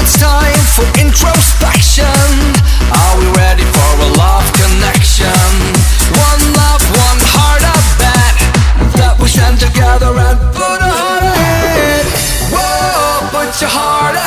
it's time for introspection. Are we ready for a love connection? One love, one heart, a bet that we stand together and put a heart ahead. Whoa, put your heart